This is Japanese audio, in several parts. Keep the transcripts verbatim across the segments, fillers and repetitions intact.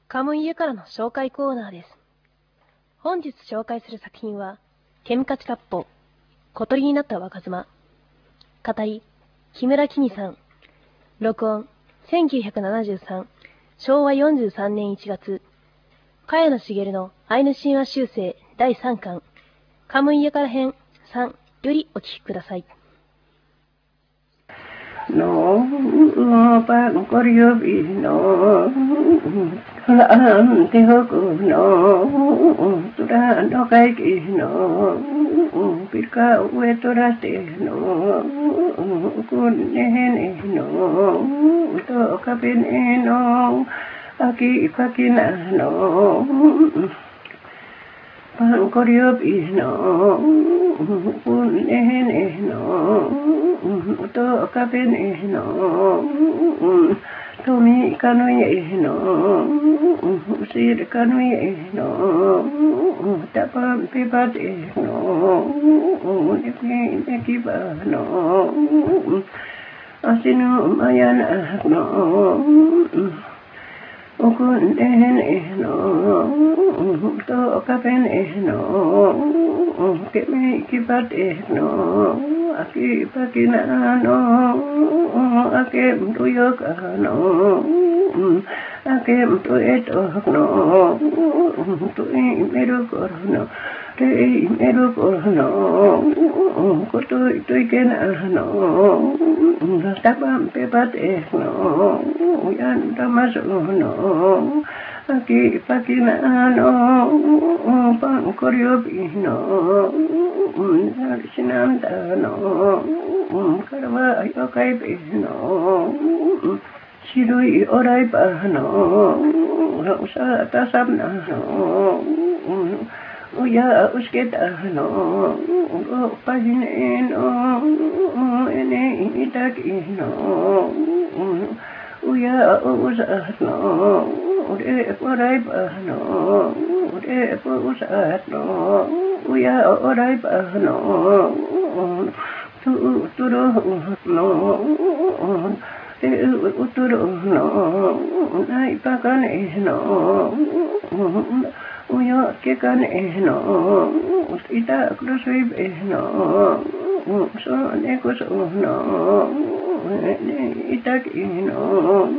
カムイ家からの紹介コーナーです。本日紹介する作品は、ケンカチカッポ、小鳥になった若妻。語り、木村きにさん。録音、せんきゅうひゃくななじゅうさん、しょうわよんじゅうさんねんいちがつ。茅野茂のアイヌ神話修正だいさんかん、カムイ家から編さんよりお聞きください。 No, pa korio bi no, an te hoku no, tura no kai ki no, pirka ue tura te no, kun ne ne no, to kapin no, aki pakina no. Pan korio bi no, kun ne ne no, to kapin no, tomi kanui no, sir kanui no, tapam pipat no, neki neki ba no, asinu mayana no. Ukun ehen no, to kapen no, kemi kipat no, aki pakina no, akem tuyok no, akem tuetok no, tui merukor no, tui merukor no, kutui tuiken no, tapam pepat no, yan tamasuk no. Aki pakina no, pan korio bi no, sinanda no, karwa yokai bi no, shirui orai pa no, rausa tasabna no, uya usketa no, go pahine no, ene itaki no, uya usat no, ure orai pa no, ure usat no, uya orai pa no, tu turu no, te uturu no, nai pakane no, uya kekane no, ita krusui be no, so nekus no, itaki no,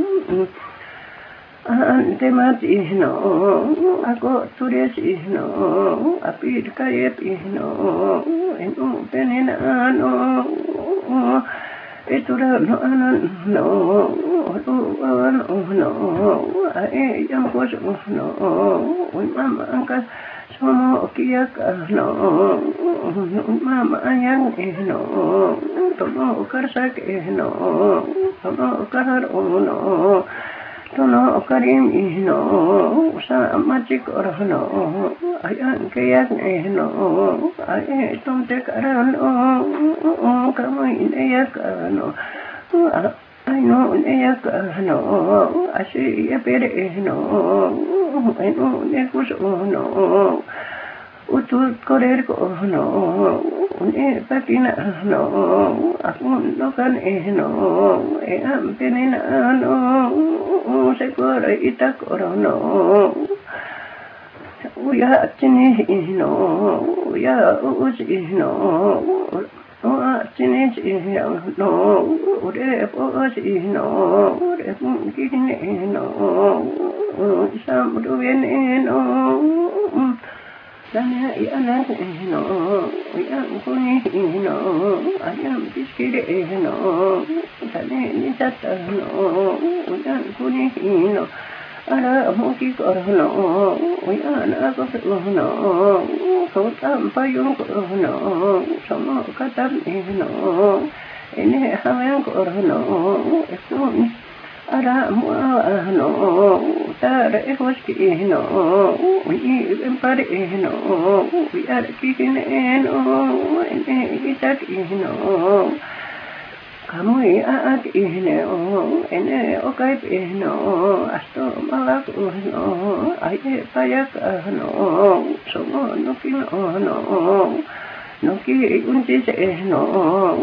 ante mati no, ako turesi no, apir kayepi no, enu penina no, etura no anan no, luan no, ae yampos no, mama angkas somo kiak no, mama yang no, tomo karsak no, tomo kahar no, tono karim no, sa machikor no, ayan kayak no, aye tomte karan no, kamay nayak no, ay no nayak no, asi yapere no, ay no nekus no, utut korer ko no, ne pakina no, akun no kan no, e am penina no, sekor itak no, uya chini no, uya usi no, uya chini no, ure posi no, ure mungkin no, samruven no. Sana yana no, yang kuni no, ayam piskire no, sana ni tata no, yang kuni no, ara muki kor no, yang aku no, kau tampayung kor no, sama katam no, ini hamil kor no, itu ara mua no, tar ehoski no, we empare no, we are kicking no, ene itak no, kamu at no, ene okai no, asto malak no, aye payak no, somo nuki no, nuki untis no,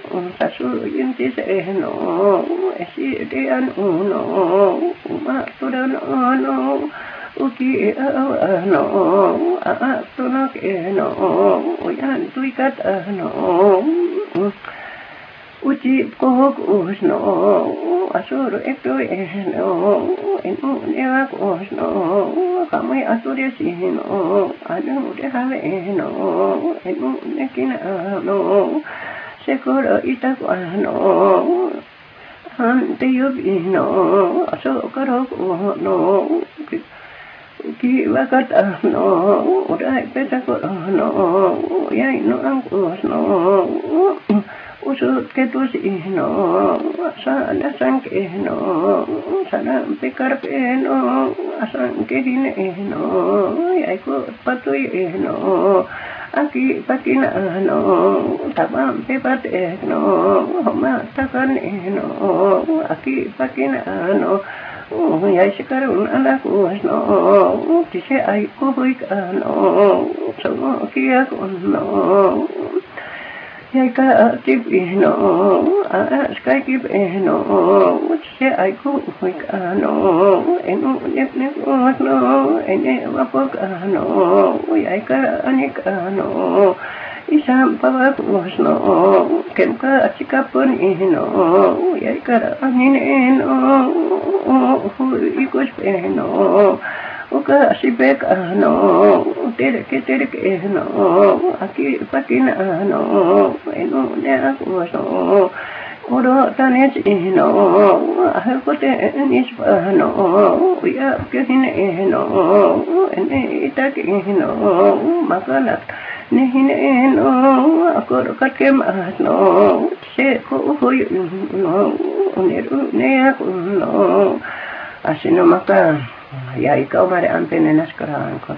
さすゆんちせの、えしりあのの、まとらのの、うきあわの、あとのけの、やんといかたの、うちここしの、あそるえとえの、えのねわこしの、かむやそれしの、あのれはべの、えのねきなの、せこらいたこの、はんてゆびの、あそからこの、きわかたの、おらいぺたこの、やいのあんこの、うすけとしの、さなさんけの、さらんぺからぺの、あさんけひねの、やいこぱとえの、あきぱきなの、たばんぺぱての、ほまたかねの、あきぱきなの、やいしからうならこしの、きせあいこふいかの、そのきやこの、やいかきびの、あしかきべの、きせあいこふいかの、えのねねこの、えねわぽかの、やいからにかの、いさんぱわこしの、けんかちかぷにの、やいからにねの、ふいこしぺの、おかしべかの、てれけてれけの、あきぱきなの、えのねあこそ、おろたねちの、あへこてにしぱの、やけひねの、えねいたきの、まかな、ねひねの、あころかけますの、せこふゆの、ねるねあこの、あしのまか、ya ikaw mari ampene nas karahan ko.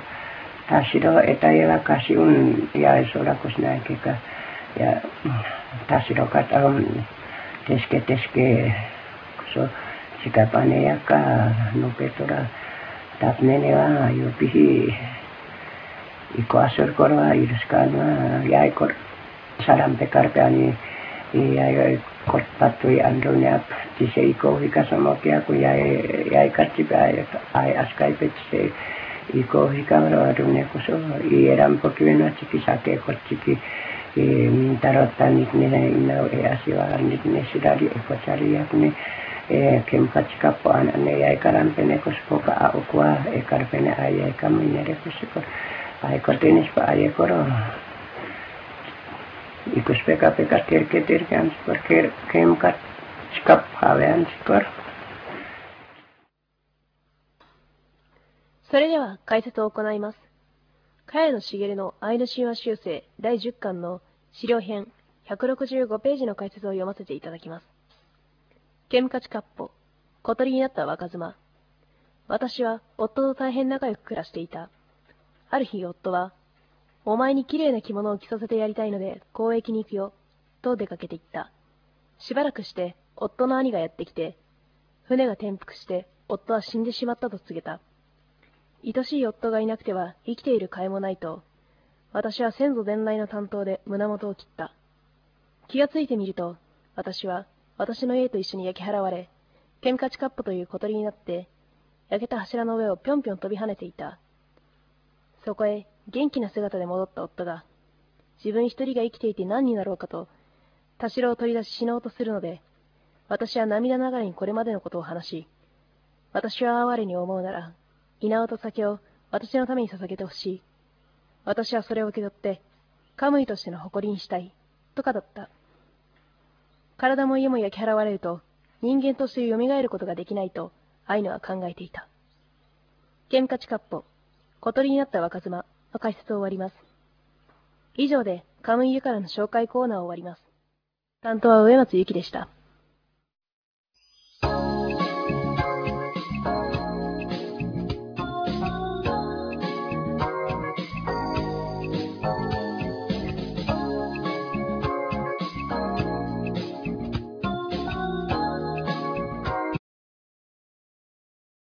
Tasiro etaya kasiun ya sora kusna kika ya tasiro kata um teske teske so sikapane ya ka no petora tapnene wa yo pihi iko asur korwa iruskana ya ikor saram pekarpe ani ya yo kot patui andronya tise iko hika samokia ku ya ya ikatipa ai askai petse iko hika ro adune kuso i eram pokivena chiki sake ko chiki e tarota nikne ina e asiwa nikne sidari e ko chari yakne e kem kachika po anane ya ikaram pene kusko ka akwa e karpene ai kamine kusko ai kotenis pa ai koro Ikut peka peka terke terke anskor ker kem kat skap have anskor。 それでは解説を行います。茅野茂のアイヌ神話修正だいじゅっかんの資料編ひゃくろくじゅうごページの解説を読ませていただきます。ケムカチカッポ、小鳥になった若妻。私は夫と大変仲良く暮らしていた。ある日夫は、お前に綺麗な着物を着させてやりたいので、交易に行くよ、と出かけて行った。しばらくして、夫の兄がやってきて、船が転覆して、夫は死んでしまったと告げた。愛しい夫がいなくては生きている甲斐もないと、私は先祖伝来の担当で胸元を切った。気がついてみると、私は私の家と一緒に焼き払われ、ケンカチカッポという小鳥になって、焼けた柱の上をぴょんぴょん飛び跳ねていた。そこへ元気な姿で戻った夫が、自分一人が生きていて何になろうかと、田代を取り出し死のうとするので、私は涙ながらにこれまでのことを話し、私は哀れに思うなら、稲尾と酒を私のために捧げてほしい。私はそれを受け取って、カムイとしての誇りにしたい、と語った。体も家も焼き払われると、人間として蘇ることができないと、アイヌは考えていた。ケンカチカッポ、小鳥になった若妻の解説を終わります。以上で、カムイユからの紹介コーナーを終わります。担当は植松ゆきでした。